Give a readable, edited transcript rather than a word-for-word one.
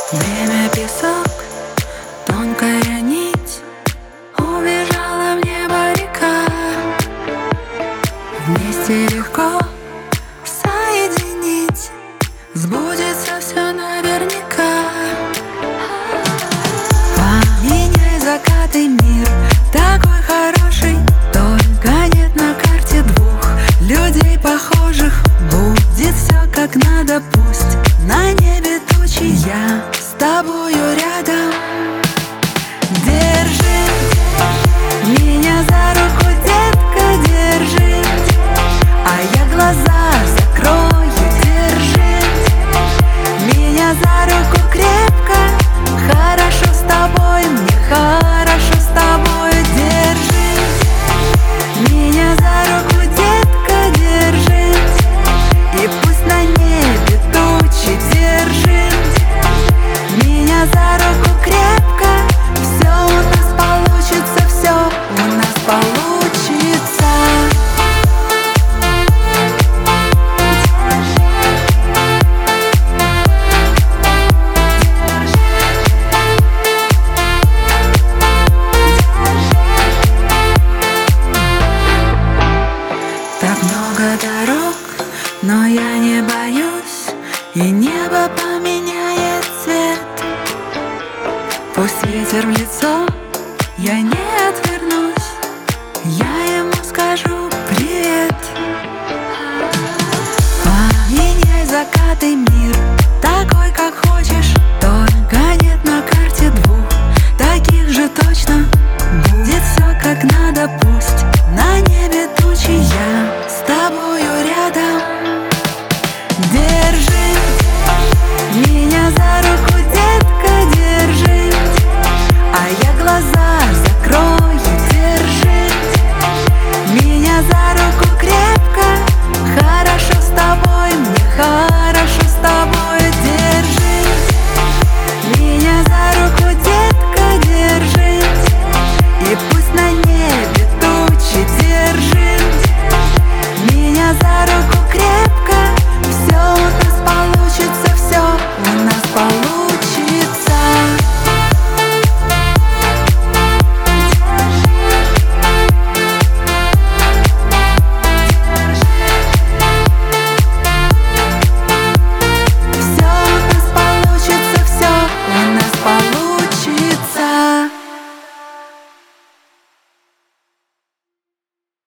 Время песок, тонкая нить, убежала в небо река. Вместе легко соединить, сбудется все наверняка. Поменяй закаты, мир такой хороший, только нет на карте двух людей похожих. Будет все как надо, пусть на небе тучи, я с тобою рядом. Держи меня за руку, детка, держи, а я глаза закрою. Держи меня за руку крепко, хорошо с тобой, мне хорошо с тобой. Держи меня за руку, детка, держи, и пусть на небе тучи. Держи меня за руку крепко, все у нас получится, все у нас получится. Так много дорог, но я не боюсь, и небо поменяет цвет. Пусть ветер в лицо, я не отвернусь, я ему скажу привет. Поменяй закаты,